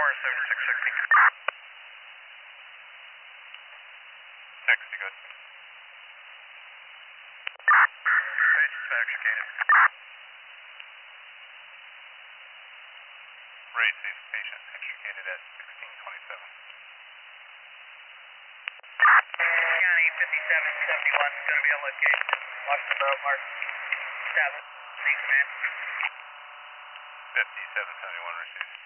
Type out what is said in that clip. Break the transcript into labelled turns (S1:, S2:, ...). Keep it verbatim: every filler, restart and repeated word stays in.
S1: four, seventy-six sixty.
S2: sixty, good.
S1: Patient's been extricated.
S2: Ray says patient extricated at sixteen twenty-seven.
S1: County fifty-seven seventy-one is going to be on location. Watch the boat, Mark. Establish. Thanks, man.
S2: fifty-seven seventy-one received.